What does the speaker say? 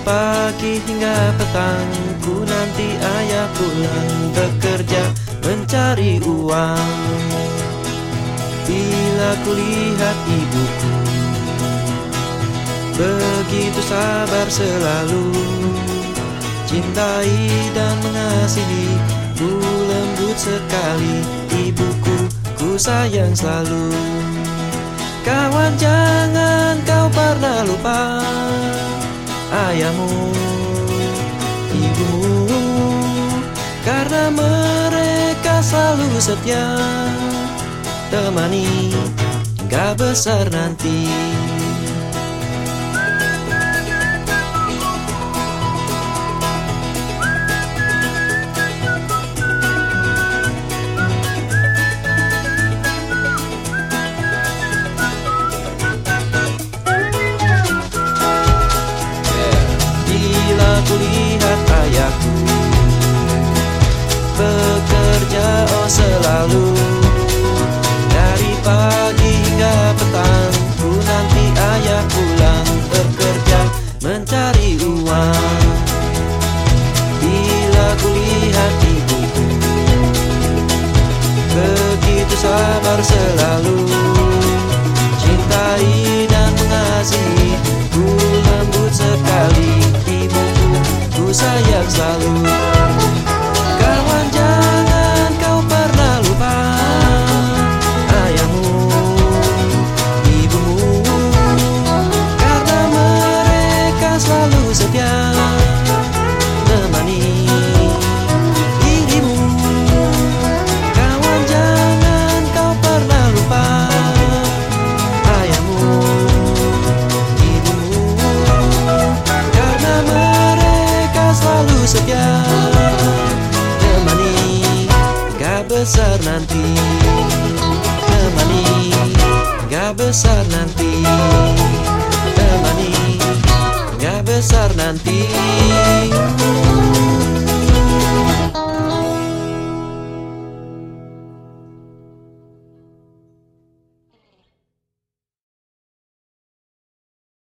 pagi hingga petang, ku nanti ayah pulang bekerja mencari uang. Bila ku lihat ibuku begitu sabar selalu, cintai dan mengasihi, ku lembut sekali. Ibuku ku sayang selalu. Kawan, jangan kau pernah lupa ayahmu, ibumu, karena mereka selalu setia temani hingga besar nanti. Bila ku lihat ayahku bekerja selalu, dari pagi hingga petang, ku nanti ayah pulang bekerja mencari uang. Bila ku lihat ibuku begitu sabar selalu, cintai dan mengasihi, ku lembut sekali. Ibuku ku sayang selalu. Kawan, jangan kau pernah lupa ayahmu, ibumu, karena mereka selalu setia temani dirimu. Kawan, jangan kau pernah lupa ayahmu, ibumu, karena mereka selalu setia temani hingga besar nanti, temani hingga besar nanti, temani hingga besar nanti.